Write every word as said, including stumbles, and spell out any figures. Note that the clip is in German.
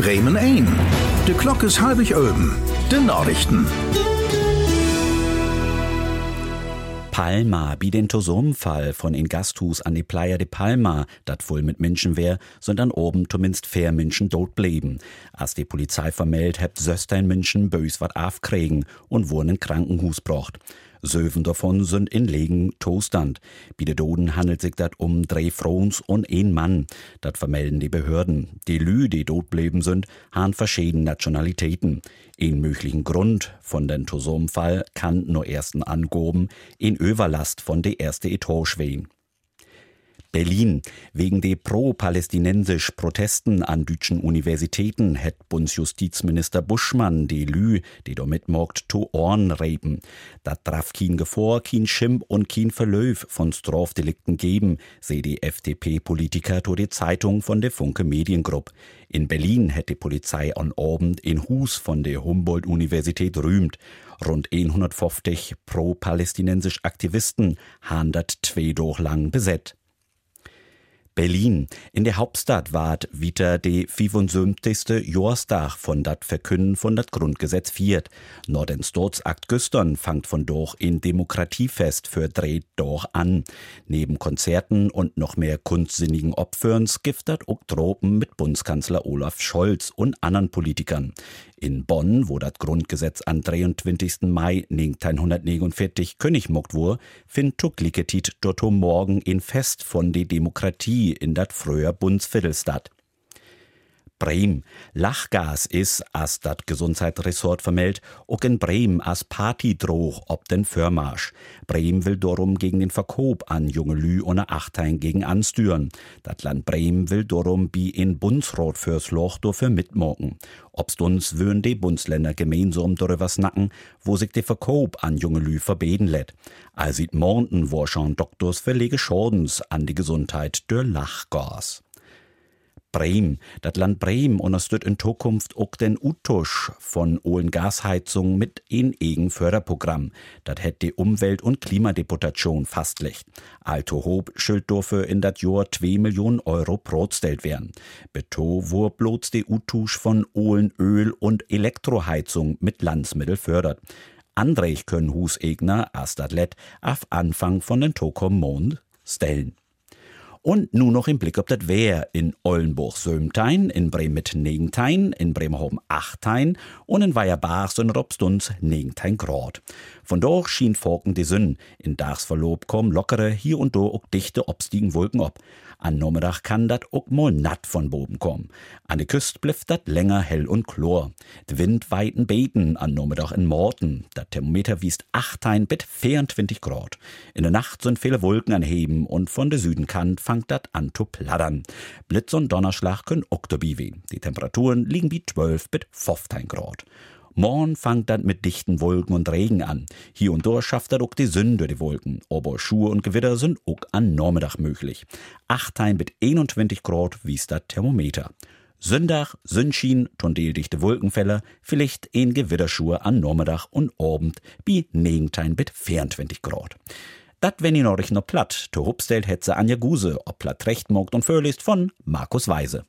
Bremen ein. De Glock is halbig öben. De Nachrichten. Palma, wie den Tosumfall von in Gasthus an die Playa de Palma, dat voll mit Menschen wär, sind an oben zumindest vier Menschen tot blieben. Als die Polizei vermeldet, hebt sechzehn Menschen bös wat aufkriegen und wurden in Krankenhus gebracht. Söven davon sind in Legen Tostand. Bei den Toten handelt sich das um drei Frauen und ein Mann. Das vermelden die Behörden. Die Lü, die tot blieben sind, haben verschiedene Nationalitäten. Ein möglichen Grund von den Tosumfall kann nur ersten angoben, in Überlast von der erste Etage wehen. Berlin. Wegen der pro-palästinensisch Protesten an deutschen Universitäten hätt Bundesjustizminister Buschmann die Lü, die damit morgt, to Ohren reiben. Dat darf kein Gefahr, kein Schimpf und kein Verlöf von Strafdelikten geben, seh die F D P-Politiker to die Zeitung von der Funke Mediengruppe. In Berlin hätt die Polizei an Abend in Hus von der Humboldt-Universität rühmt. Rund hundertfünfzig pro-palästinensisch Aktivisten han dat zwei durch lang besetzt. Berlin. In der Hauptstadt ward wieder die fünfundsiebzigste Jahrestag von dat Verkünden von dat Grundgesetz viert. Nur den Sturzakt gestern fangt von doch in Demokratiefest für drei doch an. Neben Konzerten und noch mehr kunstsinnigen Opferns giftert ook Tropen mit Bundeskanzler Olaf Scholz und anderen Politikern. In Bonn, wo das Grundgesetz am dreiundzwanzigsten Mai neunzehnhundertneunundvierzig König mogt wur, findet Tugliketit dort morgen in Fest von der Demokratie in dat früher Bundsviertel statt. Bremen. Lachgas is, as dat Gesundheitsressort vermeldet, auch in Bremen as Partydroch ob den Förmarsch. Bremen will darum gegen den Verkauf an junge Lü ohne Achtein gegen anstüren. Dat Land Bremen will darum wie in Bundesrat fürs Loch dafür mitmocken. Obst uns würden die Bundesländer gemeinsam darüber snacken, wo sich der Verkauf an junge Lü verbeten lädt. All sieht morgen wo schon Doktors verlege Schadens an die Gesundheit durch Lachgas. Bremen. Das Land Bremen unterstützt in Zukunft auch den Utusch von ohlen Gasheizung mit ein eigen Förderprogramm. Das hätt die Umwelt- und Klimadeputation fastlegt. Alto Hob schuld dafür in dat Jahr zwei Millionen Euro protstellt werden. Beto wo bloß die Utusch von ohlen Öl- und Elektroheizung mit Landsmittel fördert. Andrech können Husegner erst dat Let auf Anfang von den Tokom Mond stellen. Und nun noch im Blick auf das Wehr in Ollenburg-Sömtein, in Bremen-Negentein, in Bremerhaven Achtein und in Weierbach sind Robstunds Negentein Grad. Von dort schien Forken die Sünn. In Dagsverlob kommen lockere, hier und da auch dichte, obstiegen Wolken ab. An Nachmittag kann dat auch mal natt von Boden kommen. An der Küste blifft dat länger hell und chlor. Der Wind weiten beten an Nachmittag in Morten. Dat Thermometer wiest achtzehn bis vierundzwanzig Grad. In der Nacht sind viele Wolken an Heben und von der Südenkant fangt dat an zu plattern. Blitz und Donnerschlag können auch dabei wehen. Die Temperaturen liegen wie zwölf bis fünfzehn Grad. Morgen fangt dann mit dichten Wolken und Regen an. Hier und dort schafft er auch die Sonne durch die Wolken. Aber Schuhe und Gewitter sind auch an Nachmittag möglich. achtzehn bis einundzwanzig Grad wies das Thermometer. Sonntag, Sonnenschein, tondeldichte Wolkenfälle, vielleicht ein Gewitterschuhe an Nachmittag und Abend bei neunzehn bis vierundzwanzig Grad. Dat wenn ihr noch noch platt, to hupstellt hetze Anja Guse, ob platt recht mogt und vorliest von Markus Weise.